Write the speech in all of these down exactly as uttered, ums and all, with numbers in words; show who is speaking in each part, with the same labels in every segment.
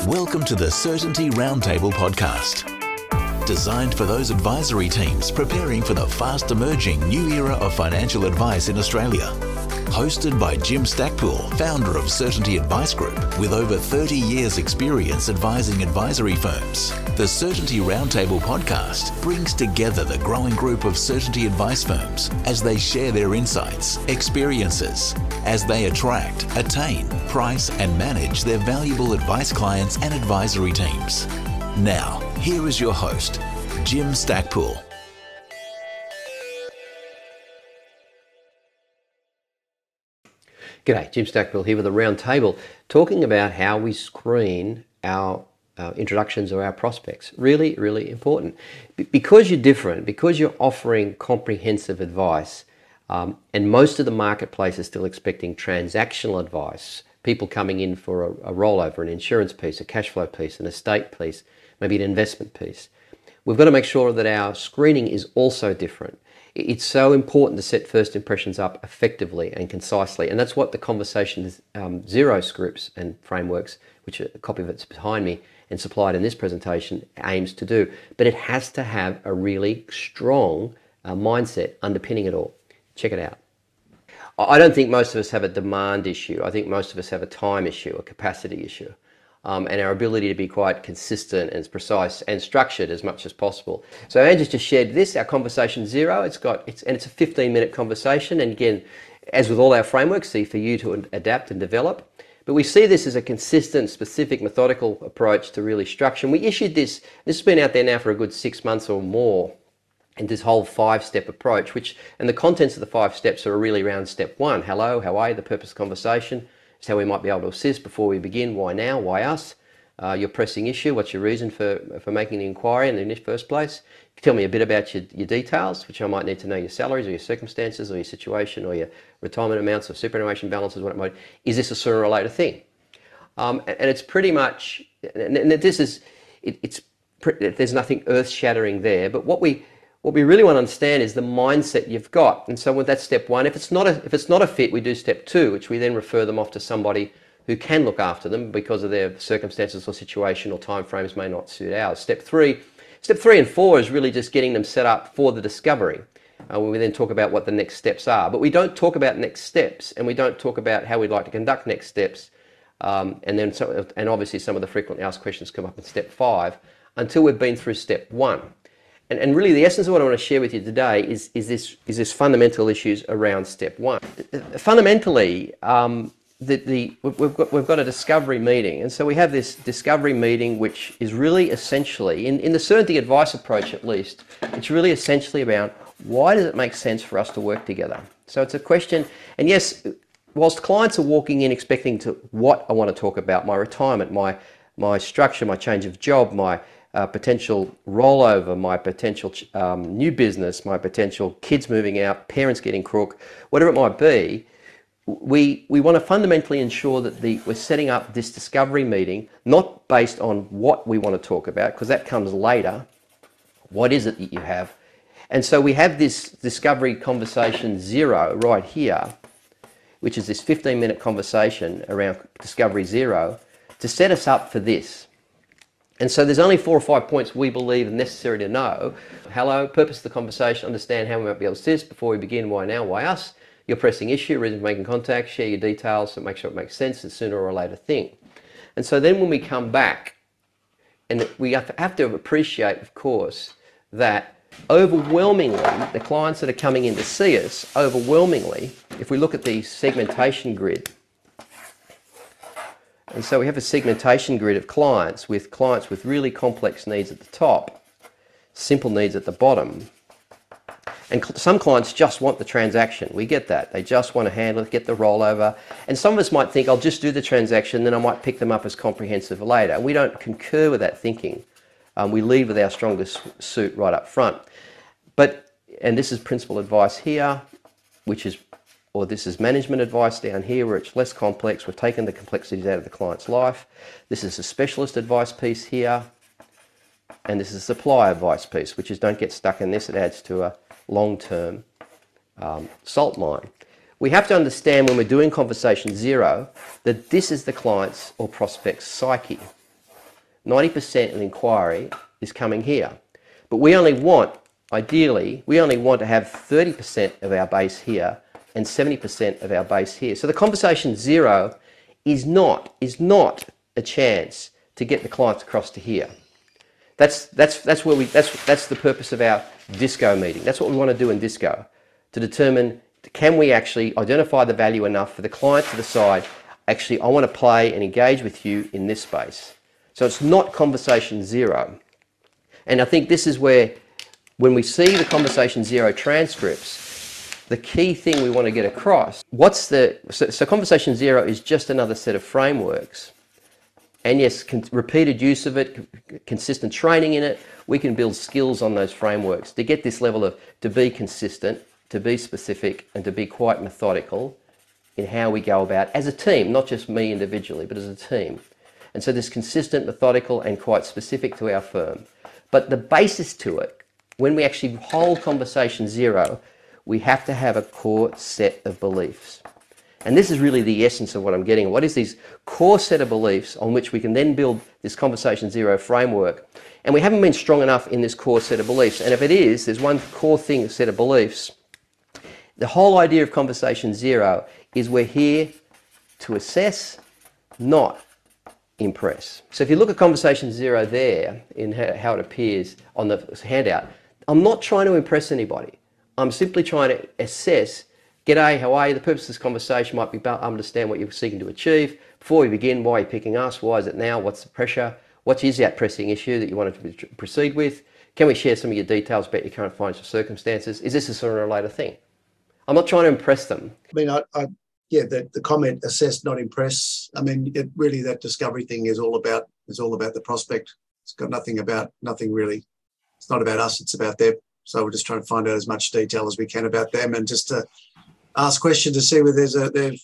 Speaker 1: Welcome to the Certainty Roundtable podcast, designed for those advisory teams preparing for the fast emerging new era of financial advice in Australia. Hosted by Jim Stackpool, founder of Certainty Advice Group, with over thirty years experience advising advisory firms. The Certainty Roundtable podcast brings together the growing group of Certainty advice firms as they share their insights, experiences, as they attract, attain, price and manage their valuable advice clients and advisory teams. Now, here is your host, Jim Stackpool.
Speaker 2: G'day, Jim Stackpool here with a round table talking about how we screen our, our introductions or our prospects. Really, really important. B- because you're different, because you're offering comprehensive advice, um, and most of the marketplace is still expecting transactional advice, people coming in for a, a rollover, an insurance piece, a cash flow piece, an estate piece, maybe an investment piece. We've got to make sure that our screening is also different. It's so important to set first impressions up effectively and concisely, and that's what the Conversation um, Zero scripts and frameworks, which a copy of it's behind me and supplied in this presentation, aims to do. But it has to have a really strong uh, mindset underpinning it all. Check it out. I don't think most of us have a demand issue. I think most of us have a time issue, a capacity issue. Um, and our ability to be quite consistent and precise and structured as much as possible. So Andrew's just shared this, our Conversation Zero. It's got it's and it's a fifteen minute conversation. And again, as with all our frameworks, see for you to adapt and develop. But we see this as a consistent, specific, methodical approach to really structure. And we issued this. This has been out there now for a good six months or more. And this whole five-step approach, which and the contents of the five steps are really around step one. Hello, how are you? The purpose of conversation. It's how we might be able to assist before we begin. Why now? Why us? Uh, your pressing issue. What's your reason for, for making the inquiry in the first place? Tell me a bit about your, your details, which I might need to know your salaries or your circumstances or your situation or your retirement amounts or superannuation balances, what it might. Is this a sooner or later thing? Um, and, and it's pretty much, and, and this is, it, it's there's nothing earth-shattering there, but what we What we really want to understand is the mindset you've got. And so with that step one, if it's not a, if it's not a fit, we do step two, which we then refer them off to somebody who can look after them because of their circumstances or situation or timeframes may not suit ours. Step three, step three and four is really just getting them set up for the discovery. Uh, we then talk about what the next steps are, but we don't talk about next steps, and we don't talk about how we'd like to conduct next steps. Um, and then, so, and obviously some of the frequently asked questions come up in step five until we've been through step one. And, and really the essence of what I want to share with you today is, is, this, is this fundamental issues around step one. Fundamentally, um, the, the, we've, got, we've got a discovery meeting. And so we have this discovery meeting, which is really essentially, in, in the certainty advice approach at least, it's really essentially about why does it make sense for us to work together? So it's a question, and yes, whilst clients are walking in expecting to what I want to talk about, my retirement, my, my structure, my change of job, my Uh, potential rollover, my potential um, new business, my potential kids moving out, parents getting crook, whatever it might be, we we want to fundamentally ensure that the we're setting up this discovery meeting not based on what we want to talk about, because that comes later. What is it that you have? And so we have this discovery conversation zero right here, which is this fifteen minute conversation around discovery zero to set us up for this. And so there's only four or five points we believe are necessary to know. Hello, purpose of the conversation, understand how we might be able to assist before we begin. Why now? Why us? Your pressing issue, reason for making contact, share your details, so make sure it makes sense. It's sooner or later thing. And so then when we come back, and we have to appreciate, of course, that overwhelmingly, the clients that are coming in to see us, overwhelmingly, if we look at the segmentation grid, and so we have a segmentation grid of clients with clients with really complex needs at the top, simple needs at the bottom. And some clients just want the transaction. We get that. They just want to handle it, get the rollover. And some of us might think, I'll just do the transaction, then I might pick them up as comprehensive later. And we don't concur with that thinking. Um, we lead with our strongest suit right up front. But, and this is principal advice here, which is or this is management advice down here where it's less complex. We've taken the complexities out of the client's life. This is a specialist advice piece here. And this is a supply advice piece, which is don't get stuck in this. It adds to a long-term um, salt line. We have to understand when we're doing conversation zero that this is the client's or prospect's psyche. ninety percent of the inquiry is coming here. But we only want, ideally, we only want to have thirty percent of our base here and seventy percent of our base here. So the conversation zero is not, is not a chance to get the clients across to here. That's, that's, that's, where we, that's, that's the purpose of our disco meeting. That's what we want to do in disco, to determine, can we actually identify the value enough for the client to decide, actually, I want to play and engage with you in this space. So it's not conversation zero. And I think this is where, when we see the conversation zero transcripts, the key thing we want to get across, what's the, so, so conversation zero is just another set of frameworks. And yes, con, repeated use of it, consistent training in it, we can build skills on those frameworks to get this level of, to be consistent, to be specific, and to be quite methodical in how we go about as a team, not just me individually, but as a team. And so this consistent, methodical, and quite specific to our firm. But the basis to it, when we actually hold conversation zero, we have to have a core set of beliefs. And this is really the essence of what I'm getting. What is these core set of beliefs on which we can then build this conversation zero framework? And we haven't been strong enough in this core set of beliefs. And if it is, there's one core thing, set of beliefs. The whole idea of conversation zero is we're here to assess, not impress. So if you look at conversation zero there, in how it appears on the handout, I'm not trying to impress anybody. I'm simply trying to assess, g'day, how are you? The purpose of this conversation might be about understand what you're seeking to achieve. Before we begin, why are you picking us? Why is it now? What's the pressure? What is that pressing issue that you want to proceed with? Can we share some of your details about your current financial circumstances? Is this a sooner or later thing? I'm not trying to impress them.
Speaker 3: I mean, I, I yeah, the, the comment assess, not impress. I mean, it really, that discovery thing is all about, is all about the prospect. It's got nothing about, nothing really. It's not about us, it's about them. So we're just trying to find out as much detail as we can about them, and just to ask questions to see whether there's a, there's,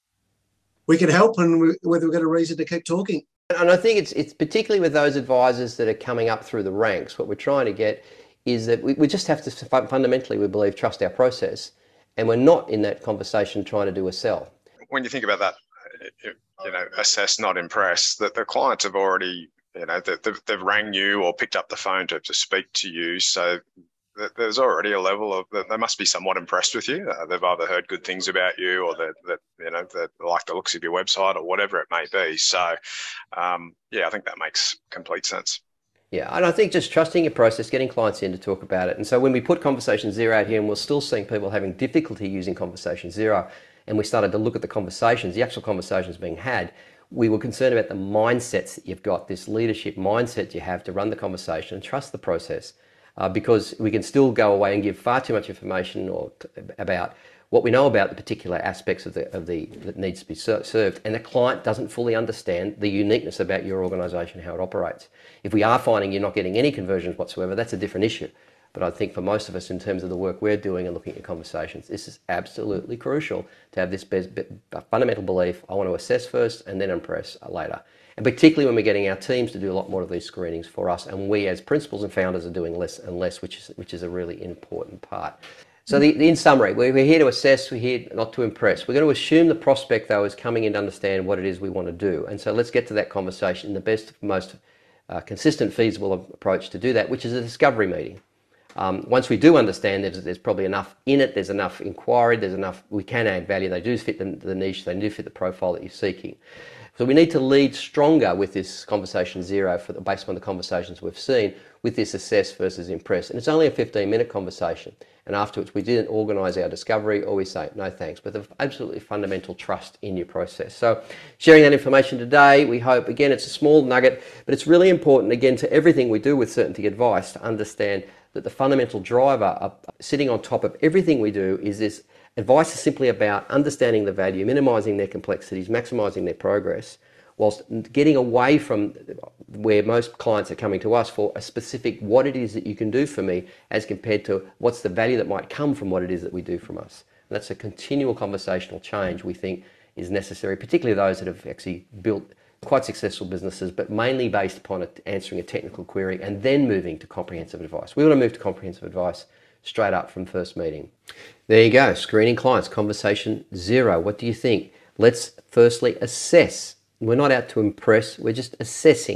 Speaker 3: we can help, and we, whether we've got a reason to keep talking.
Speaker 2: And I think it's it's particularly with those advisors that are coming up through the ranks, what we're trying to get is that we, we just have to fundamentally, we believe, trust our process, and we're not in that conversation trying to do a sell.
Speaker 4: When you think about that, you know, assess, not impress, that the clients have already, you know, they've, they've rang you or picked up the phone to, to speak to you. So there's already a level of, they must be somewhat impressed with you. Uh, they've either heard good things about you, or that, that you know, that like the looks of your website, or whatever it may be. So, um, yeah, I think that makes complete sense.
Speaker 2: Yeah, and I think just trusting your process, getting clients in to talk about it. And so when we put conversation zero out here, and we're still seeing people having difficulty using conversation zero, and we started to look at the conversations, the actual conversations being had, we were concerned about the mindsets that you've got, this leadership mindset you have to run the conversation and trust the process. Uh, because we can still go away and give far too much information or about what we know about the particular aspects of the of the that needs to be served, and the client doesn't fully understand the uniqueness about your organisation, how it operates. If we are finding you're not getting any conversions whatsoever, that's a different issue. But I think for most of us, in terms of the work we're doing and looking at conversations, this is absolutely crucial to have this fundamental belief: I want to assess first and then impress later. And particularly when we're getting our teams to do a lot more of these screenings for us, and we as principals and founders are doing less and less, which is which is a really important part. So the, the, in summary, we're here to assess, we're here not to impress. We're going to assume the prospect, though, is coming in to understand what it is we want to do. And so let's get to that conversation in the best, most uh, consistent, feasible approach to do that, which is a discovery meeting. Um, once we do understand there's, there's probably enough in it, there's enough inquiry, there's enough, we can add value, they do fit the, the niche, they do fit the profile that you're seeking. So we need to lead stronger with this conversation zero for the, based on the conversations we've seen with this assess versus impress. And it's only a fifteen minute conversation. And afterwards we didn't organise our discovery, or we say no thanks, with an absolutely fundamental trust in your process. So sharing that information today, we hope, again, it's a small nugget, but it's really important, again, to everything we do with Certainty Advice to understand that the fundamental driver up, sitting on top of everything we do is this. Advice is simply about understanding the value, minimising their complexities, maximising their progress, whilst getting away from where most clients are coming to us for a specific what it is that you can do for me, as compared to what's the value that might come from what it is that we do from us. And that's a continual conversational change we think is necessary, particularly those that have actually built quite successful businesses, but mainly based upon answering a technical query and then moving to comprehensive advice. We want to move to comprehensive advice straight up from first meeting. There you go, screening clients, conversation zero. What do you think? Let's firstly assess. We're not out to impress, we're just assessing.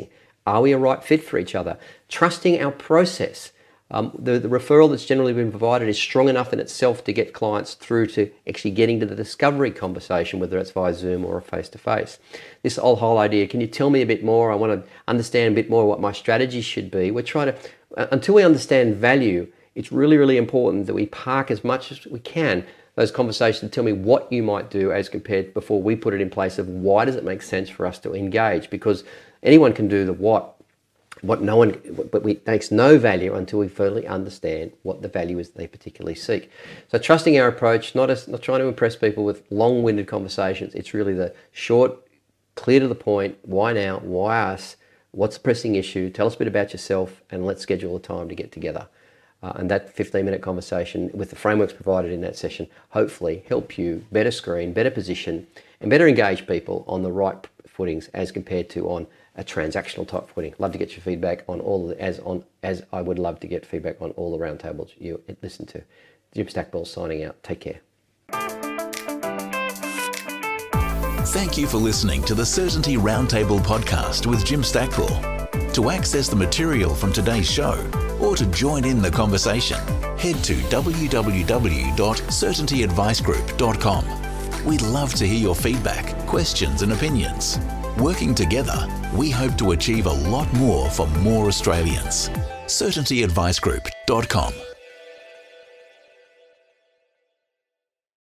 Speaker 2: Are we a right fit for each other? Trusting our process. Um, the, the referral that's generally been provided is strong enough in itself to get clients through to actually getting to the discovery conversation, whether it's via Zoom or a face-to-face. This whole, whole idea, can you tell me a bit more? I want to understand a bit more what my strategy should be. We're trying to, uh, until we understand value, it's really, really important that we park as much as we can those conversations and tell me what you might do as compared before we put it in place of why does it make sense for us to engage, because anyone can do the what, what no one, but we takes no value until we fully understand what the value is they particularly seek. So trusting our approach, not as, not trying to impress people with long-winded conversations. It's really the short, clear to the point, why now, why us, what's the pressing issue, tell us a bit about yourself, and let's schedule a time to get together. Uh, and that fifteen minute conversation with the frameworks provided in that session hopefully help you better screen, better position, and better engage people on the right footings as compared to on a transactional type footing. Love to get your feedback on all the, as on as I would love to get feedback on all the roundtables you listen to. Jim Stackpole signing out. Take care.
Speaker 1: Thank you for listening to the Certainty Roundtable podcast with Jim Stackpole. To access the material from today's show or to join in the conversation, head to w w w dot certainty advice group dot com. We'd love to hear your feedback, questions and opinions. Working together, we hope to achieve a lot more for more Australians. certainty advice group dot com.